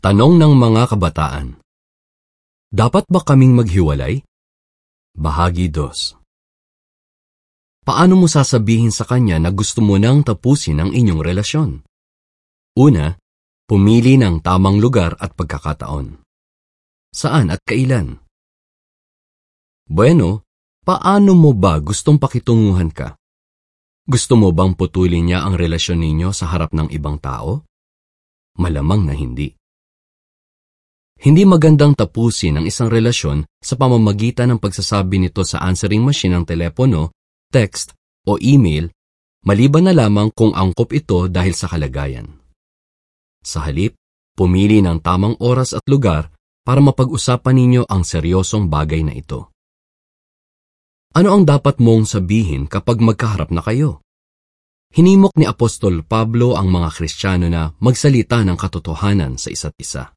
Tanong ng mga kabataan. Dapat ba kaming maghiwalay? Bahagi 2. Paano mo sasabihin sa kanya na gusto mo nang tapusin ang inyong relasyon? Una, pumili ng tamang lugar at pagkakataon. Saan at kailan? Bueno, paano mo ba gustong pakitunguhan ka? Gusto mo bang putulin niya ang relasyon ninyo sa harap ng ibang tao? Malamang na hindi. Hindi magandang tapusin ang isang relasyon sa pamamagitan ng pagsasabi nito sa answering machine ng telepono, text o email, maliban na lamang kung angkop ito dahil sa kalagayan. Sa halip, pumili ng tamang oras at lugar para mapag-usapan ninyo ang seryosong bagay na ito. Ano ang dapat mong sabihin kapag magkaharap na kayo? Hinimok ni Apostol Pablo ang mga Kristiyano na magsalita ng katotohanan sa isa't isa.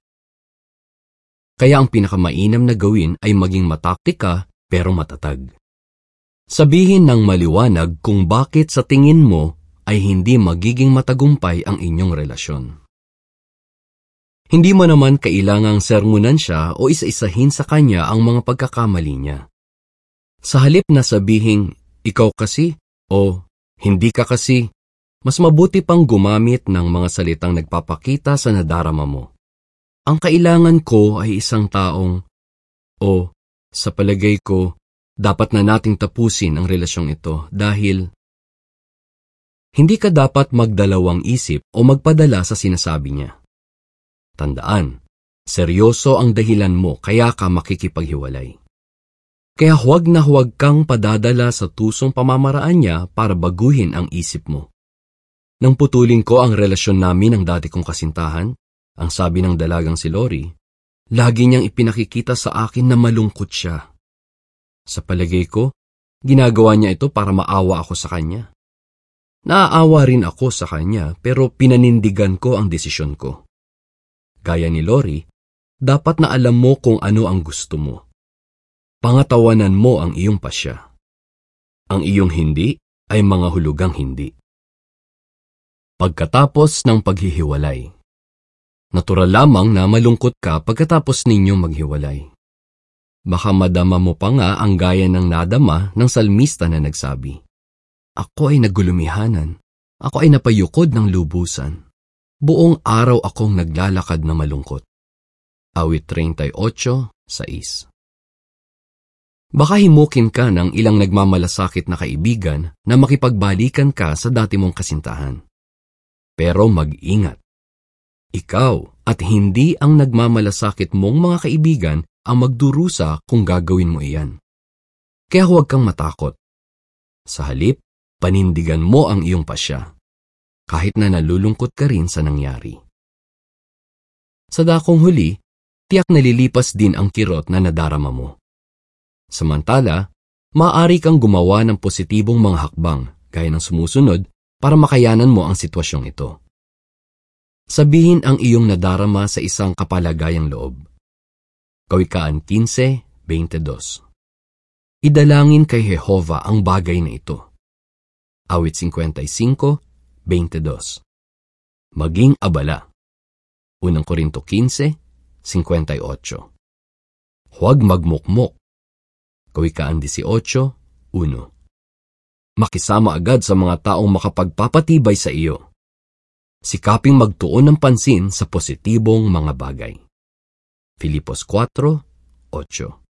Kaya ang pinakamainam na gawin ay maging mataktika pero matatag. Sabihin ng maliwanag kung bakit sa tingin mo ay hindi magiging matagumpay ang inyong relasyon. Hindi mo naman kailangang sermonan siya o isa-isahin sa kanya ang mga pagkakamali niya. Sa halip na sabihing, ikaw kasi o hindi ka kasi, mas mabuti pang gumamit ng mga salitang nagpapakita sa nadarama mo. Ang kailangan ko ay isang taong, sa palagay ko, dapat na nating tapusin ang relasyong ito dahil hindi ka dapat magdalawang isip o magpadala sa sinasabi niya. Tandaan, seryoso ang dahilan mo kaya ka makikipaghiwalay. Kaya huwag na huwag kang padadala sa tusong pamamaraan niya para baguhin ang isip mo. Nang putulin ko ang relasyon namin ng dati kong kasintahan, ang sabi ng dalagang si Lori, lagi niyang ipinakikita sa akin na malungkot siya. Sa palagay ko, ginagawa niya ito para maawa ako sa kanya. Naaawa rin ako sa kanya pero pinanindigan ko ang desisyon ko. Gaya ni Lori, dapat na alam mo kung ano ang gusto mo. Pangatawanan mo ang iyong pasya. Ang iyong hindi ay mga hulugang hindi. Pagkatapos ng paghihiwalay. Natural lamang na malungkot ka pagkatapos ninyo maghiwalay. Baka madama mo pa nga ang gaya ng nadama ng salmista na nagsabi, ako ay nagulumihanan, ako ay napayukod ng lubusan. Buong araw akong naglalakad na malungkot. Awit 38:6. Baka himukin ka ng ilang nagmamalasakit na kaibigan na makipagbalikan ka sa dati mong kasintahan. Pero mag-ingat. Ikaw at hindi ang nagmamalasakit mong mga kaibigan ang magdurusa kung gagawin mo iyan. Kaya huwag kang matakot. Sa halip, panindigan mo ang iyong pasya, kahit na nalulungkot ka rin sa nangyari. Sa dakong huli, tiyak nalilipas din ang kirot na nadarama mo. Samantala, maaari kang gumawa ng positibong mga hakbang gaya ng sumusunod para makayanan mo ang sitwasyong ito. Sabihin ang iyong nadarama sa isang kapalagayang loob. Kawikaan 15:22. Idalangin kay Jehova ang bagay na ito. Awit 55:22. Maging abala. Unang Korinto 15:58. Huwag magmukmok. Kawikaan 18:1. Makisama agad sa mga taong makapagpapatibay sa iyo. Sikaping magtuon ng pansin sa positibong mga bagay. Filipos 4:8.